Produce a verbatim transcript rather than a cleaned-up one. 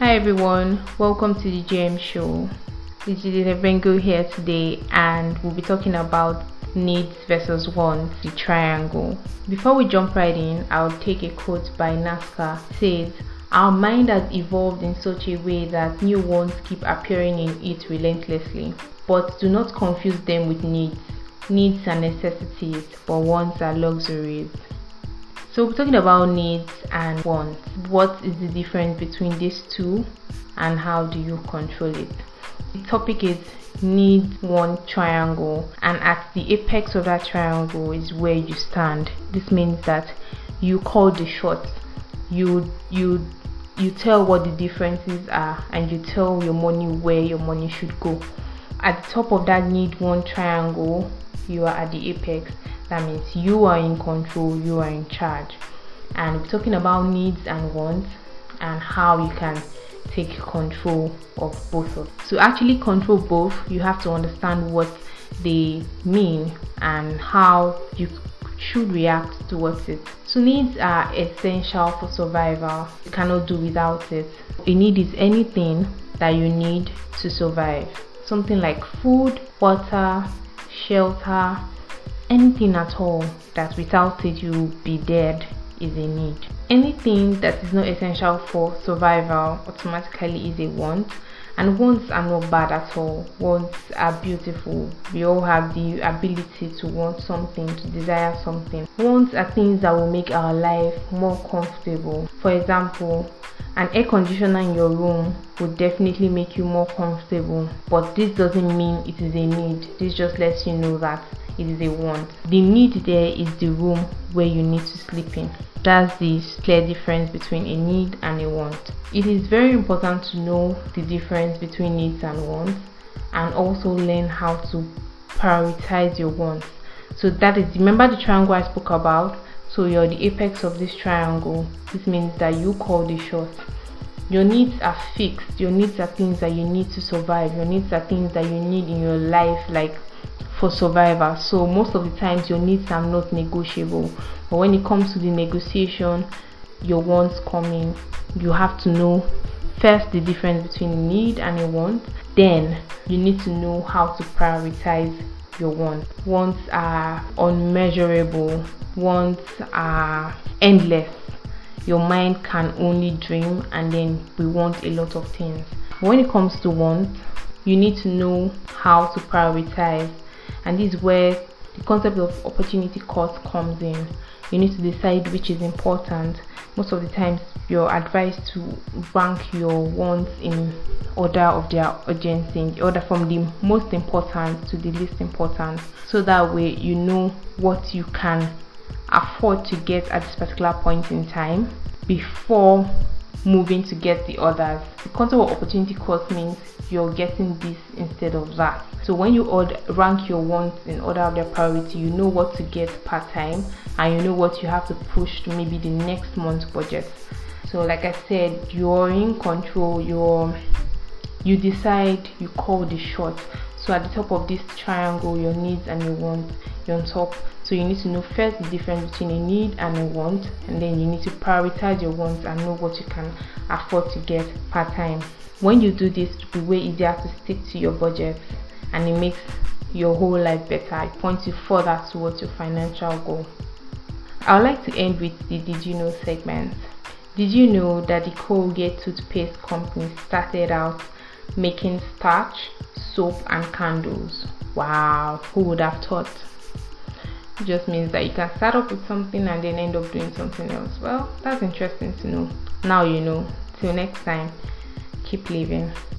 Hi everyone, welcome to the G M Show. This is Bengo here today, and we'll be talking about needs versus wants, the triangle. Before we jump right in, I'll take a quote by NASCAR. It says, "Our mind has evolved in such a way that new wants keep appearing in it relentlessly, but do not confuse them with needs. Needs are necessities, but wants are luxuries." So we're talking about needs and wants. What is the difference between these two and how do you control it? The topic is need want triangle, and at the apex of that triangle is where you stand. This means that you call the shots. You you you tell what the differences are, and you tell your money where your money should go. At the top of that need want triangle, you are at the apex. That means you are in control, you are in charge. And we're talking about needs and wants and how you can take control of both of them. To actually control both, you have to understand what they mean and how you should react towards it. So needs are essential for survival. You cannot do without it. A need is anything that you need to survive. Something like food, water, shelter, anything at all that without it you'll be dead is a need. Anything that is not essential for survival automatically is a want, and wants are not bad at all. Wants are beautiful. We all have the ability to want something, to desire something. Wants are things that will make our life more comfortable. For example, an air conditioner in your room would definitely make you more comfortable, but this doesn't mean it is a need. This just lets you know that it is a want. The need there is the room where you need to sleep in. That's the clear difference between a need and a want. It is very important to know the difference between needs and wants, and also learn how to prioritize your wants. So that is, remember the triangle I spoke about? So you're the apex of this triangle. This means that you call the shots. Your needs are fixed. Your needs are things that you need to survive. Your needs are things that you need in your life, like for survival. So most of the times your needs are not negotiable, but when it comes to the negotiation, your wants come in. You have to know first the difference between a need and a want. Then you need to know how to prioritize your wants. Wants are unmeasurable. Wants are endless. Your mind can only dream, and then we want a lot of things. When it comes to wants, you need to know how to prioritize, and this is where the concept of opportunity cost comes in. You need to decide which is important. Most of the times you're advised to rank your wants in order of their urgency, in order from the most important to the least important, so that way you know what you can afford to get at this particular point in time before moving to get the others. The concept of opportunity cost means you're getting this instead of that. So when you order, rank your wants in order of their priority, you know what to get part time, and you know what you have to push to maybe the next month's budget. So like I said, you're in control. You're you decide, you call the shot. So at the top of this triangle, your needs and your wants, you're on top. So you need to know first the difference between a need and a want, and then you need to prioritize your wants and know what you can afford to get part time. When you do this, it will be way easier to stick to your budget, and it makes your whole life better. It points you further towards your financial goal. I would like to end with the Did You Know segment. Did you know that the Colgate toothpaste company started out making starch, soap and candles? Wow, who would have thought? It just means that you can start up with something and then end up doing something else. Well, that's interesting to know. Now you know. Till next time, keep living.